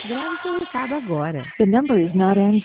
Grave seu recado agora. The number is not answering.